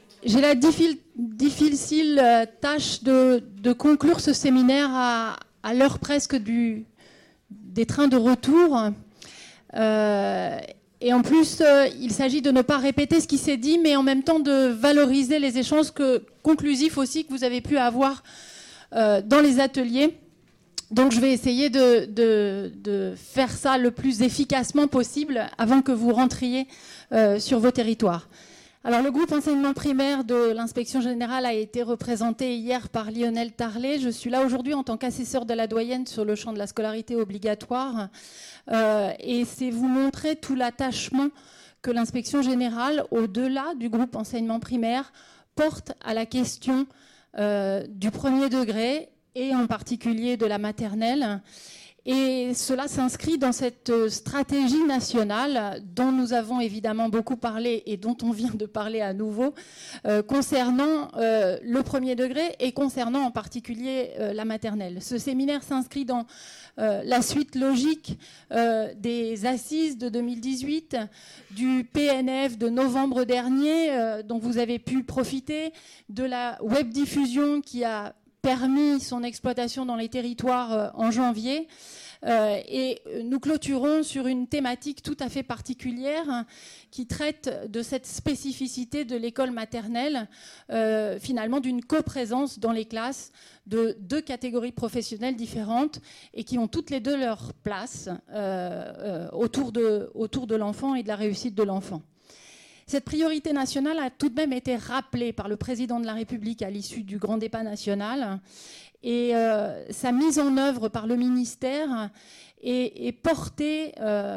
J'ai la difficile tâche de conclure ce séminaire à l'heure presque des trains de retour. Et en plus, il s'agit de ne pas répéter ce qui s'est dit, mais en même temps de valoriser les échanges conclusifs aussi que vous avez pu avoir dans les ateliers. Donc je vais essayer de faire ça le plus efficacement possible avant que vous rentriez sur vos territoires. Alors le groupe enseignement primaire de l'inspection générale a été représenté hier par Lionel Tarlet. Je suis là aujourd'hui en tant qu'assesseur de la doyenne sur le champ de la scolarité obligatoire. Et c'est vous montrer tout l'attachement que l'inspection générale, au-delà du groupe enseignement primaire, porte à la question du premier degré et en particulier de la maternelle. Et cela s'inscrit dans cette stratégie nationale dont nous avons évidemment beaucoup parlé et dont on vient de parler à nouveau concernant le premier degré et concernant en particulier la maternelle. Ce séminaire s'inscrit dans la suite logique des assises de 2018, du PNF de novembre dernier dont vous avez pu profiter, de la web diffusion qui a permis son exploitation dans les territoires en janvier. Et nous clôturons sur une thématique tout à fait particulière qui traite de cette spécificité de l'école maternelle, finalement d'une coprésence dans les classes de deux catégories professionnelles différentes et qui ont toutes les deux leur place autour de l'enfant et de la réussite de l'enfant. Cette priorité nationale a tout de même été rappelée par le président de la République à l'issue du grand débat national et sa mise en œuvre par le ministère est portée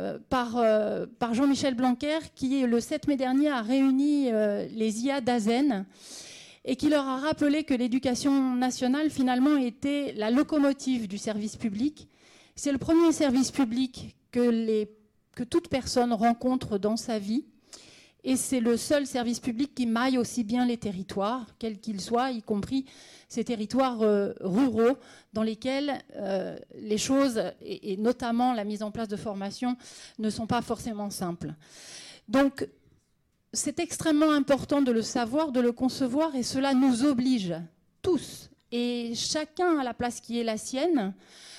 par Jean-Michel Blanquer qui, le 7 mai dernier, a réuni les IA d'Azen et qui leur a rappelé que l'éducation nationale, finalement, était la locomotive du service public. C'est le premier service public que toute personne rencontre dans sa vie. Et c'est le seul service public qui maille aussi bien les territoires, quels qu'ils soient, y compris ces territoires ruraux, dans lesquels les choses, et notamment la mise en place de formations, ne sont pas forcément simples. Donc, c'est extrêmement important de le savoir, de le concevoir, et cela nous oblige tous, et chacun à la place qui est la sienne,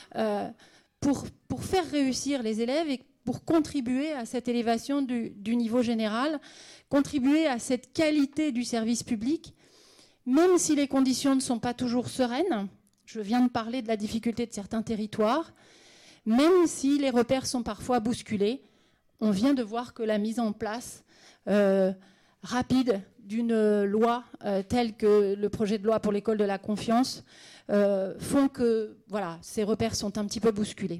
pour faire réussir les élèves et pour contribuer à cette élévation du niveau général, contribuer à cette qualité du service public, même si les conditions ne sont pas toujours sereines. Je viens de parler de la difficulté de certains territoires, même si les repères sont parfois bousculés. On vient de voir que la mise en place rapide d'une loi telle que le projet de loi pour l'école de la confiance font que voilà, ces repères sont un petit peu bousculés.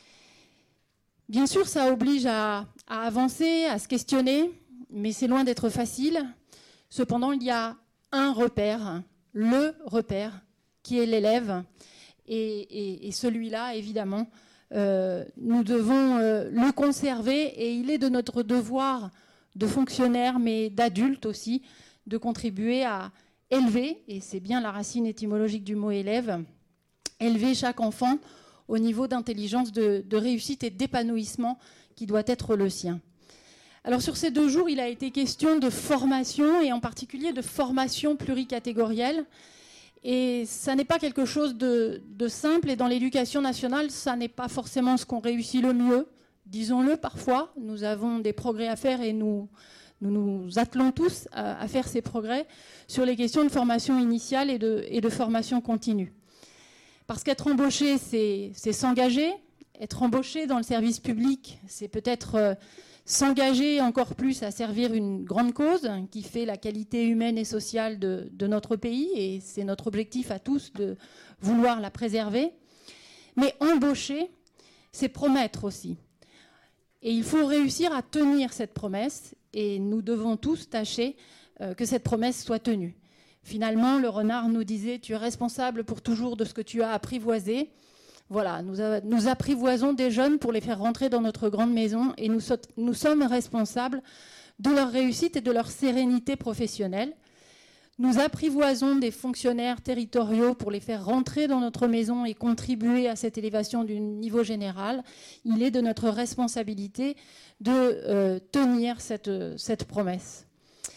Bien sûr, ça oblige à avancer, à se questionner, mais c'est loin d'être facile. Cependant, il y a un repère, le repère, qui est l'élève. Et celui-là, évidemment, nous devons le conserver. Et il est de notre devoir de fonctionnaires, mais d'adultes aussi, de contribuer à élever, et c'est bien la racine étymologique du mot élève, élever chaque enfant au niveau d'intelligence, de réussite et d'épanouissement qui doit être le sien. Alors sur ces 2 jours, il a été question de formation et en particulier de formation pluricatégorielle. Et ça n'est pas quelque chose de simple et dans l'éducation nationale, ça n'est pas forcément ce qu'on réussit le mieux. Disons-le parfois, nous avons des progrès à faire et nous attelons tous à faire ces progrès sur les questions de formation initiale et de formation continue. Parce qu'être embauché, c'est s'engager. Être embauché dans le service public, c'est peut-être s'engager encore plus à servir une grande cause qui fait la qualité humaine et sociale de notre pays. Et c'est notre objectif à tous de vouloir la préserver. Mais embaucher, c'est promettre aussi. Et il faut réussir à tenir cette promesse. Et nous devons tous tâcher que cette promesse soit tenue. Finalement, le renard nous disait « Tu es responsable pour toujours de ce que tu as apprivoisé ». Voilà, nous apprivoisons des jeunes pour les faire rentrer dans notre grande maison et nous sommes responsables de leur réussite et de leur sérénité professionnelle. Nous apprivoisons des fonctionnaires territoriaux pour les faire rentrer dans notre maison et contribuer à cette élévation du niveau général. Il est de notre responsabilité de tenir cette promesse.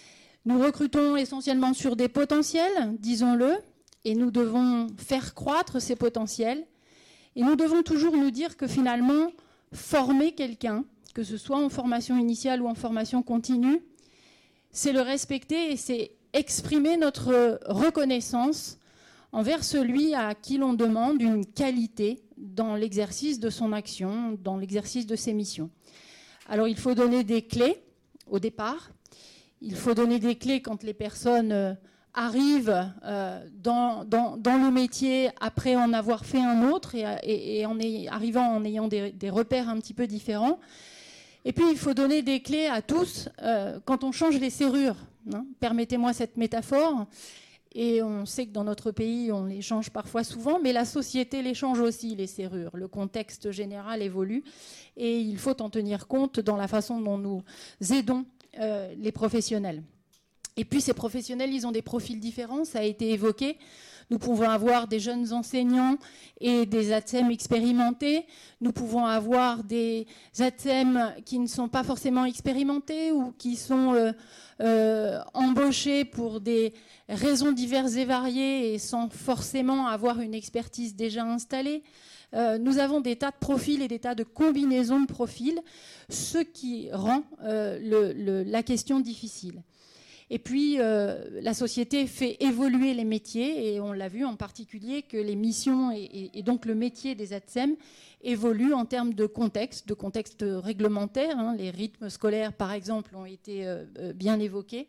Nous recrutons essentiellement sur des potentiels, disons-le, et nous devons faire croître ces potentiels. Et nous devons toujours nous dire que finalement, former quelqu'un, que ce soit en formation initiale ou en formation continue, c'est le respecter et c'est exprimer notre reconnaissance envers celui à qui l'on demande une qualité dans l'exercice de son action, dans l'exercice de ses missions. Alors il faut donner des clés au départ, il faut donner des clés quand les personnes arrivent dans le métier après en avoir fait un autre et arrivant en ayant des repères un petit peu différents. Et puis il faut donner des clés à tous quand on change les serrures. Hein. Permettez-moi cette métaphore. Et on sait que dans notre pays, on les change parfois souvent, mais la société les change aussi, les serrures. Le contexte général évolue et il faut en tenir compte dans la façon dont nous aidons les professionnels. Et puis ces professionnels, ils ont des profils différents, ça a été évoqué. Nous pouvons avoir des jeunes enseignants et des ATSEM expérimentés. Nous pouvons avoir des ATSEM qui ne sont pas forcément expérimentés ou qui sont embauchés pour des raisons diverses et variées et sans forcément avoir une expertise déjà installée. Nous avons des tas de profils et des tas de combinaisons de profils, ce qui rend la question difficile. Et puis, la société fait évoluer les métiers, et on l'a vu en particulier que les missions et donc le métier des ATSEM évoluent en termes de contexte réglementaire. Hein. Les rythmes scolaires, par exemple, ont été bien évoqués.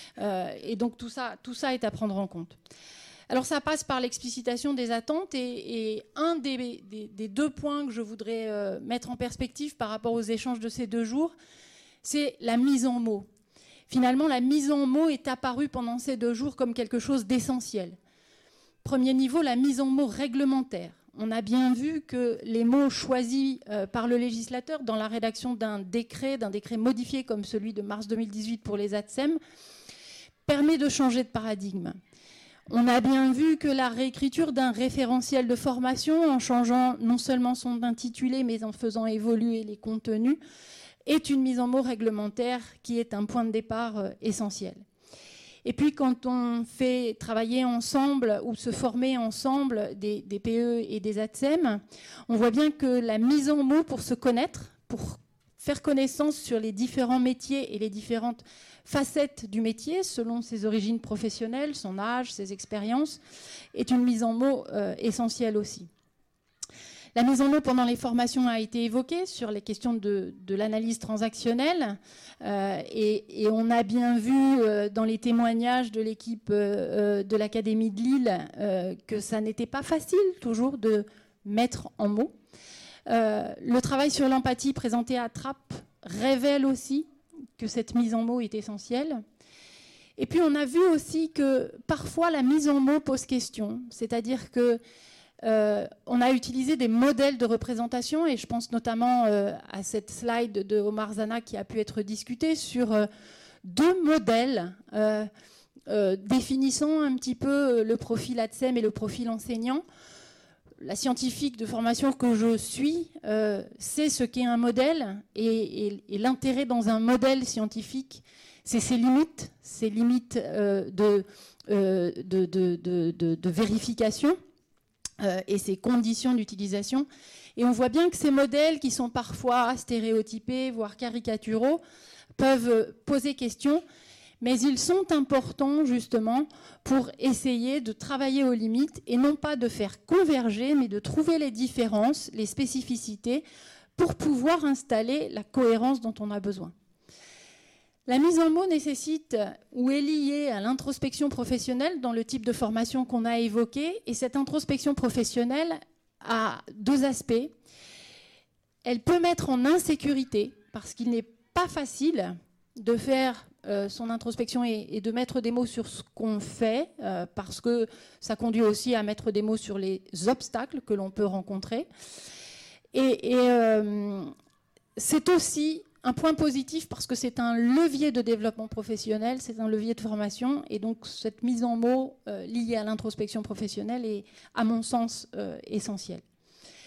Et donc, tout ça est à prendre en compte. Alors, ça passe par l'explicitation des attentes, et un des deux points que je voudrais mettre en perspective par rapport aux échanges de ces 2 jours, c'est la mise en mots. Finalement, la mise en mots est apparue pendant ces 2 jours comme quelque chose d'essentiel. Premier niveau, la mise en mots réglementaire. On a bien vu que les mots choisis par le législateur dans la rédaction d'un décret modifié comme celui de mars 2018 pour les ATSEM, permet de changer de paradigme. On a bien vu que la réécriture d'un référentiel de formation, en changeant non seulement son intitulé, mais en faisant évoluer les contenus, est une mise en mots réglementaire qui est un point de départ essentiel. Et puis quand on fait travailler ensemble ou se former ensemble des PE et des ATSEM, on voit bien que la mise en mots pour se connaître, pour faire connaissance sur les différents métiers et les différentes facettes du métier, selon ses origines professionnelles, son âge, ses expériences, est une mise en mots essentielle aussi. La mise en mots pendant les formations a été évoquée sur les questions de l'analyse transactionnelle et on a bien vu dans les témoignages de l'équipe de l'Académie de Lille que ça n'était pas facile toujours de mettre en mots. Le travail sur l'empathie présenté à Trappes révèle aussi que cette mise en mots est essentielle. Et puis on a vu aussi que parfois la mise en mots pose question, c'est-à-dire que on a utilisé des modèles de représentation et je pense notamment à cette slide de Omar Zana qui a pu être discutée sur 2 modèles définissant un petit peu le profil ATSEM et le profil enseignant. La scientifique de formation que je suis sait ce qu'est un modèle et l'intérêt dans un modèle scientifique, c'est ses limites de vérification et ses conditions d'utilisation. Et on voit bien que ces modèles qui sont parfois stéréotypés, voire caricaturaux, peuvent poser question, mais ils sont importants justement pour essayer de travailler aux limites et non pas de faire converger, mais de trouver les différences, les spécificités pour pouvoir installer la cohérence dont on a besoin. La mise en mots nécessite ou est liée à l'introspection professionnelle dans le type de formation qu'on a évoqué. Et cette introspection professionnelle a 2 aspects. Elle peut mettre en insécurité parce qu'il n'est pas facile de faire son introspection et de mettre des mots sur ce qu'on fait parce que ça conduit aussi à mettre des mots sur les obstacles que l'on peut rencontrer. Et c'est aussi un point positif parce que c'est un levier de développement professionnel, c'est un levier de formation et donc cette mise en mots liée à l'introspection professionnelle est à mon sens essentielle.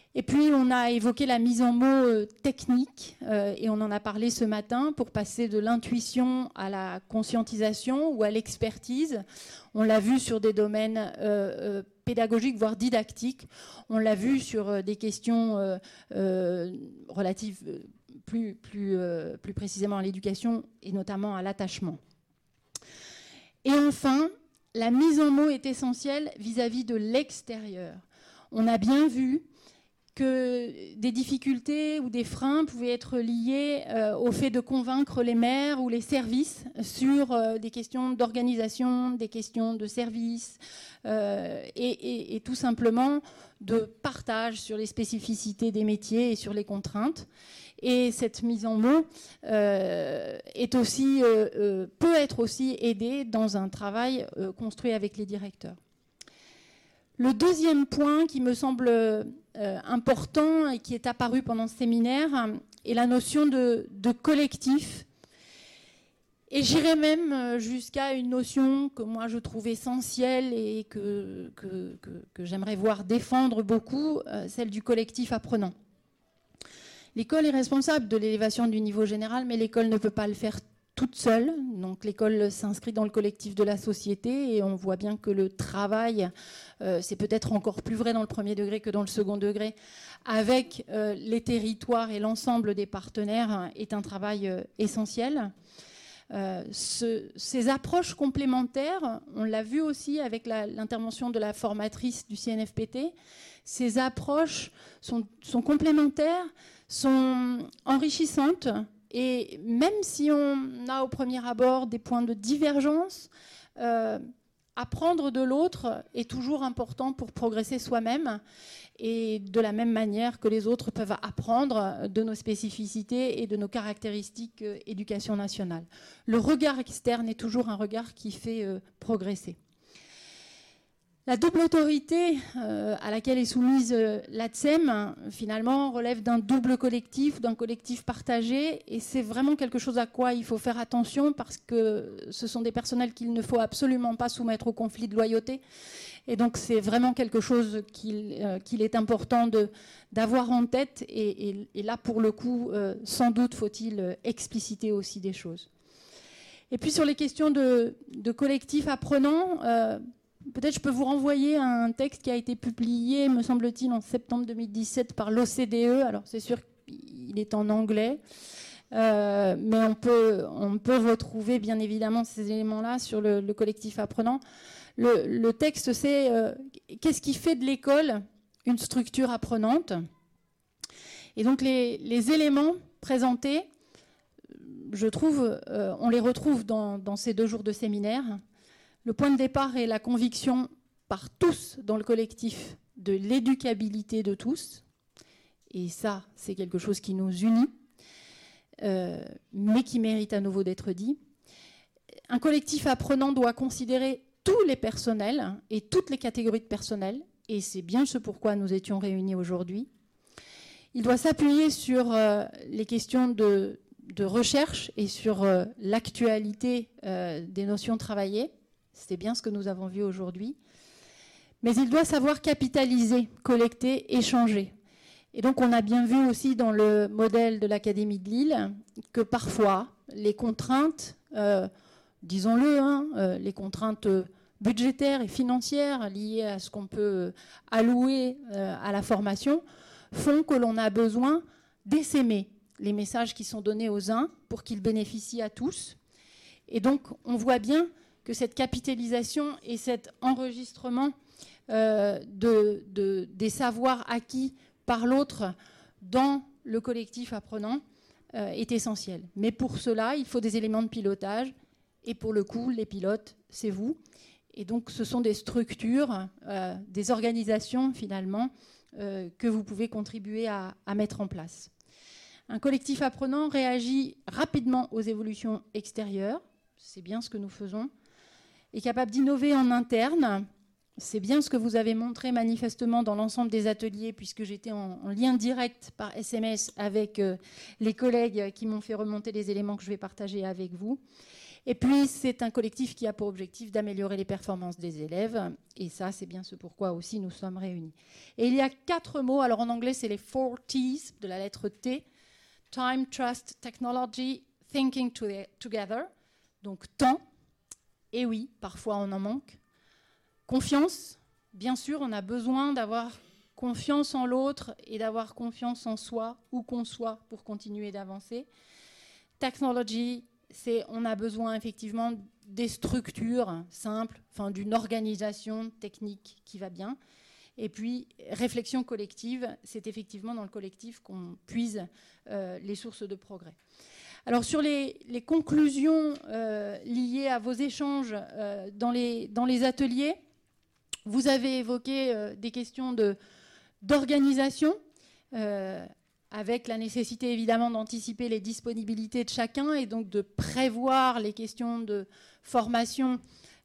Et puis, on a évoqué la mise en mots technique, et on en a parlé ce matin, pour passer de l'intuition à la conscientisation ou à l'expertise. On l'a vu sur des domaines pédagogiques, voire didactiques. On l'a vu sur des questions relatives plus précisément à l'éducation et notamment à l'attachement. Et enfin, la mise en mots est essentielle vis-à-vis de l'extérieur. On a bien vu que des difficultés ou des freins pouvaient être liés au fait de convaincre les maires ou les services sur des questions d'organisation, des questions de services et tout simplement de partage sur les spécificités des métiers et sur les contraintes. Et cette mise en mots est aussi, peut être aussi aidée dans un travail construit avec les directeurs. Le deuxième point qui me semble important et qui est apparu pendant ce séminaire est la notion de collectif. Et j'irais même jusqu'à une notion que moi je trouve essentielle et que j'aimerais voir défendre beaucoup, celle du collectif apprenant. L'école est responsable de l'élévation du niveau général, mais l'école ne peut pas le faire toute seule. Donc l'école s'inscrit dans le collectif de la société et on voit bien que le travail, c'est peut-être encore plus vrai dans le premier degré que dans le second degré, avec les territoires et l'ensemble des partenaires, est un travail essentiel. Ces approches complémentaires, on l'a vu aussi avec l'intervention de la formatrice du CNFPT, ces approches sont complémentaires, sont enrichissantes. Et même si on a au premier abord des points de divergence, apprendre de l'autre est toujours important pour progresser soi-même. Et de la même manière que les autres peuvent apprendre de nos spécificités et de nos caractéristiques éducation nationale. Le regard externe est toujours un regard qui fait progresser. La double autorité à laquelle est soumise l'ATSEM, finalement, relève d'un double collectif, d'un collectif partagé, et c'est vraiment quelque chose à quoi il faut faire attention parce que ce sont des personnels qu'il ne faut absolument pas soumettre au conflit de loyauté. Et donc c'est vraiment quelque chose qu'il est important d'avoir en tête, et là, pour le coup, sans doute faut-il expliciter aussi des choses. Et puis sur les questions de collectif apprenant, peut-être je peux vous renvoyer à un texte qui a été publié, me semble-t-il, en septembre 2017 par l'OCDE. Alors c'est sûr qu'il est en anglais, mais on peut retrouver bien évidemment ces éléments-là sur le collectif apprenant. Le texte, c'est qu'est-ce qui fait de l'école une structure apprenante. Et donc les éléments présentés, je trouve, on les retrouve dans ces 2 jours de séminaire. Le point de départ est la conviction par tous dans le collectif de l'éducabilité de tous. Et ça, c'est quelque chose qui nous unit, mais qui mérite à nouveau d'être dit. Un collectif apprenant doit considérer tous les personnels et toutes les catégories de personnel, et c'est bien ce pourquoi nous étions réunis aujourd'hui. Il doit s'appuyer sur les questions de recherche et sur l'actualité des notions travaillées. C'est bien ce que nous avons vu aujourd'hui. Mais il doit savoir capitaliser, collecter, échanger. Et donc on a bien vu aussi dans le modèle de l'Académie de Lille que parfois les contraintes, disons-le, les contraintes budgétaires et financières liées à ce qu'on peut allouer à la formation font que l'on a besoin d'essaimer les messages qui sont donnés aux uns pour qu'ils bénéficient à tous. Et donc on voit bien que cette capitalisation et cet enregistrement des savoirs acquis par l'autre dans le collectif apprenant est essentiel. Mais pour cela, il faut des éléments de pilotage. Et pour le coup, les pilotes, c'est vous. Et donc, ce sont des structures, des organisations, finalement, que vous pouvez contribuer à mettre en place. Un collectif apprenant réagit rapidement aux évolutions extérieures. C'est bien ce que nous faisons. Est capable d'innover en interne, c'est bien ce que vous avez montré manifestement dans l'ensemble des ateliers, puisque j'étais en lien direct par SMS avec les collègues qui m'ont fait remonter les éléments que je vais partager avec vous. Et puis, c'est un collectif qui a pour objectif d'améliorer les performances des élèves. Et ça, c'est bien ce pourquoi aussi nous sommes réunis. Et il y a 4 mots. Alors, en anglais, c'est les 4 T's de la lettre T. Time, Trust, Technology, Thinking Together. Donc, temps. Et oui, parfois, on en manque. Confiance. Bien sûr, on a besoin d'avoir confiance en l'autre et d'avoir confiance en soi, où qu'on soit, pour continuer d'avancer. Technology. On a besoin effectivement des structures simples, enfin, d'une organisation technique qui va bien. Et puis, réflexion collective, c'est effectivement dans le collectif qu'on puise les sources de progrès. Alors, sur les conclusions liées à vos échanges dans les ateliers, vous avez évoqué des questions d'organisation, avec la nécessité évidemment d'anticiper les disponibilités de chacun et donc de prévoir les questions de formation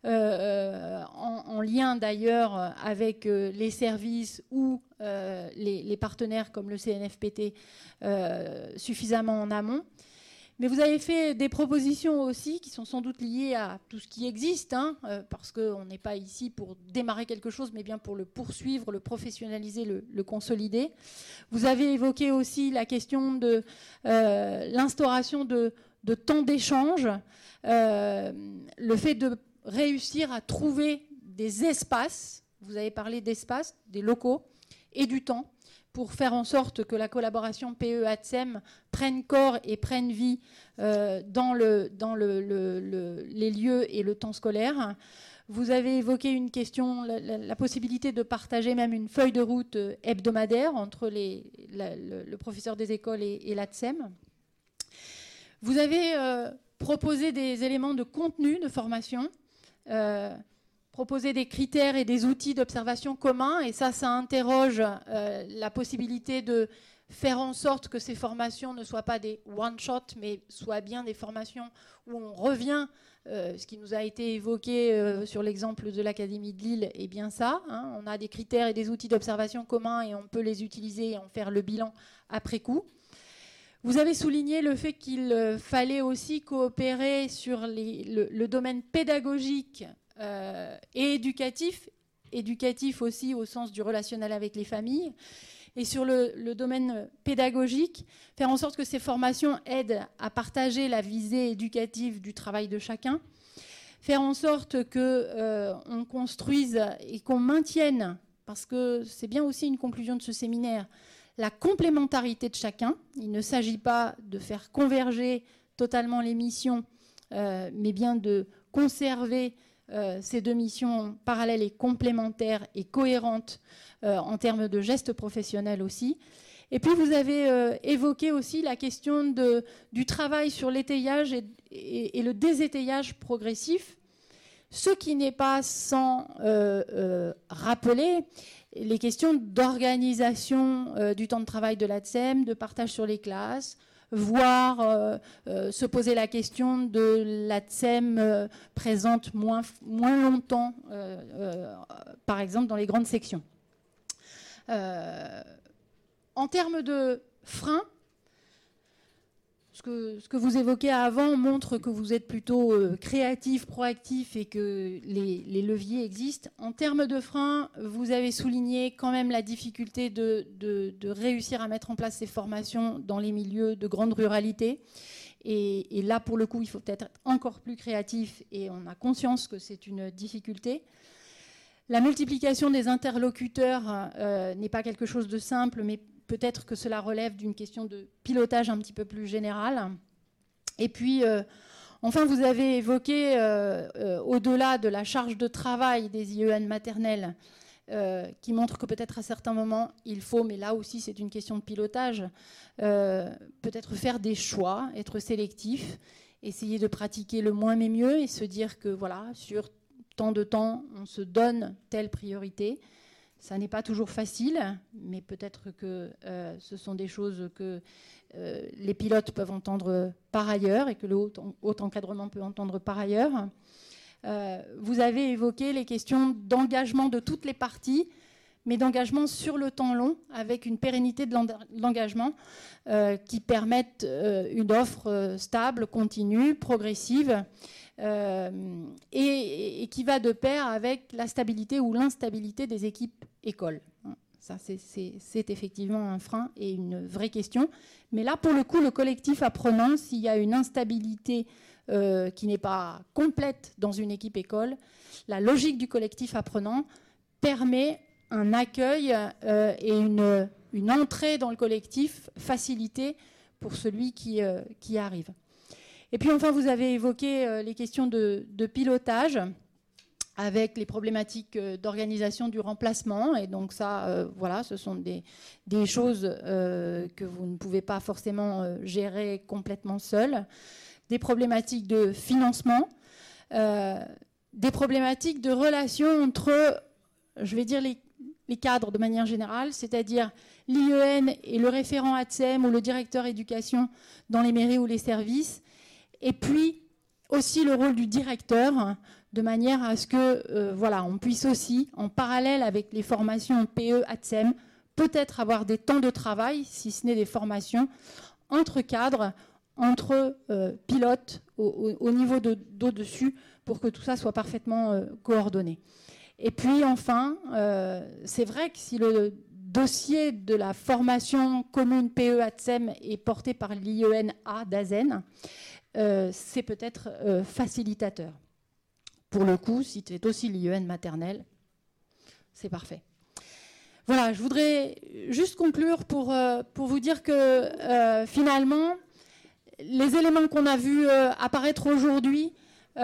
en lien d'ailleurs avec les services ou les partenaires comme le CNFPT suffisamment en amont. Mais vous avez fait des propositions aussi qui sont sans doute liées à tout ce qui existe, parce qu'on n'est pas ici pour démarrer quelque chose, mais bien pour le poursuivre, le professionnaliser, le consolider. Vous avez évoqué aussi la question de l'instauration de temps d'échange, le fait de réussir à trouver des espaces, vous avez parlé d'espaces, des locaux et du temps, pour faire en sorte que la collaboration PE-ATSEM prenne corps et prenne vie dans les lieux et le temps scolaire. Vous avez évoqué une question, la possibilité de partager même une feuille de route hebdomadaire entre le professeur des écoles et l'ATSEM. Vous avez proposé des éléments de contenu de formation, proposer des critères et des outils d'observation communs. Et ça interroge la possibilité de faire en sorte que ces formations ne soient pas des one-shot, mais soient bien des formations où on revient, ce qui nous a été évoqué sur l'exemple de l'Académie de Lille, est bien ça. On a des critères et des outils d'observation communs et on peut les utiliser et en faire le bilan après coup. Vous avez souligné le fait qu'il fallait aussi coopérer sur le domaine pédagogique et éducatif aussi au sens du relationnel avec les familles, et sur le domaine pédagogique, faire en sorte que ces formations aident à partager la visée éducative du travail de chacun, faire en sorte qu'on construise et qu'on maintienne, parce que c'est bien aussi une conclusion de ce séminaire, la complémentarité de chacun. Il ne s'agit pas de faire converger totalement les missions, mais bien de conserver ces 2 missions parallèles et complémentaires et cohérentes en termes de gestes professionnels aussi. Et puis vous avez évoqué aussi la question du travail sur l'étayage et le désétayage progressif, ce qui n'est pas sans rappeler les questions d'organisation du temps de travail de l'ATSEM, de partage sur les classes, voire se poser la question de l'ATSEM présente moins longtemps, par exemple dans les grandes sections. En termes de freins, ce que vous évoquez avant montre que vous êtes plutôt créatif, proactif et que les leviers existent. En termes de freins, vous avez souligné quand même la difficulté de réussir à mettre en place ces formations dans les milieux de grande ruralité. Et là, pour le coup, il faut peut-être être encore plus créatif et on a conscience que c'est une difficulté. La multiplication des interlocuteurs n'est pas quelque chose de simple, mais peut-être que cela relève d'une question de pilotage un petit peu plus générale. Et puis, enfin, vous avez évoqué, au-delà de la charge de travail des IEN maternelles, qui montre que peut-être à certains moments, il faut, mais là aussi c'est une question de pilotage, peut-être faire des choix, être sélectif, essayer de pratiquer le moins mais mieux et se dire que voilà, sur tant de temps, on se donne telle priorité. Ça n'est pas toujours facile, mais peut-être que ce sont des choses que les pilotes peuvent entendre par ailleurs et que le haut encadrement peut entendre par ailleurs. Vous avez évoqué les questions d'engagement de toutes les parties, mais d'engagement sur le temps long, avec une pérennité de l'engagement qui permette une offre stable, continue, progressive, et qui va de pair avec la stabilité ou l'instabilité des équipes écoles. Ça, c'est effectivement un frein et une vraie question. Mais là, pour le coup, le collectif apprenant, s'il y a une instabilité qui n'est pas complète dans une équipe école, la logique du collectif apprenant permet un accueil et une entrée dans le collectif facilitée pour celui qui arrive. Et puis enfin, vous avez évoqué les questions de pilotage avec les problématiques d'organisation du remplacement. Et donc ça, voilà, ce sont des choses que vous ne pouvez pas forcément gérer complètement seul. Des problématiques de financement, des problématiques de relation entre, je vais dire, les cadres de manière générale, c'est-à-dire l'IEN et le référent ATSEM ou le directeur éducation dans les mairies ou les services, et puis aussi le rôle du directeur, de manière à ce que voilà, on puisse aussi, en parallèle avec les formations PE, ATSEM, peut-être avoir des temps de travail, si ce n'est des formations, entre cadres, entre pilotes, au niveau d'au-dessus, pour que tout ça soit parfaitement coordonné. Et puis enfin, c'est vrai que si le dossier de la formation commune PE-ATSEM est porté par l'IEN-A d'Azen, c'est peut-être facilitateur. Pour le coup, si c'est aussi l'IEN maternelle, c'est parfait. Voilà, je voudrais juste conclure pour vous dire que finalement, les éléments qu'on a vus apparaître aujourd'hui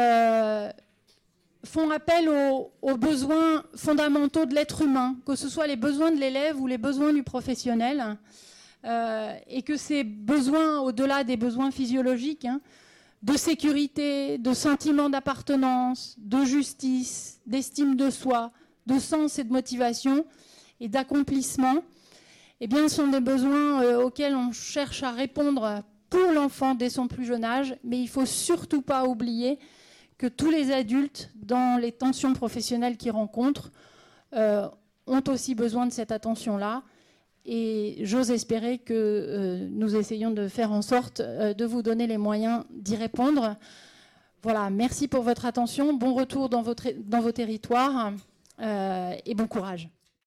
font appel aux besoins fondamentaux de l'être humain, que ce soit les besoins de l'élève ou les besoins du professionnel, et que ces besoins, au-delà des besoins physiologiques, de sécurité, de sentiment d'appartenance, de justice, d'estime de soi, de sens et de motivation et d'accomplissement, eh bien, sont des besoins auxquels on cherche à répondre pour l'enfant dès son plus jeune âge, mais il ne faut surtout pas oublier que tous les adultes, dans les tensions professionnelles qu'ils rencontrent, ont aussi besoin de cette attention-là. Et j'ose espérer que nous essayons de faire en sorte de vous donner les moyens d'y répondre. Voilà, merci pour votre attention. Bon retour dans vos territoires et bon courage.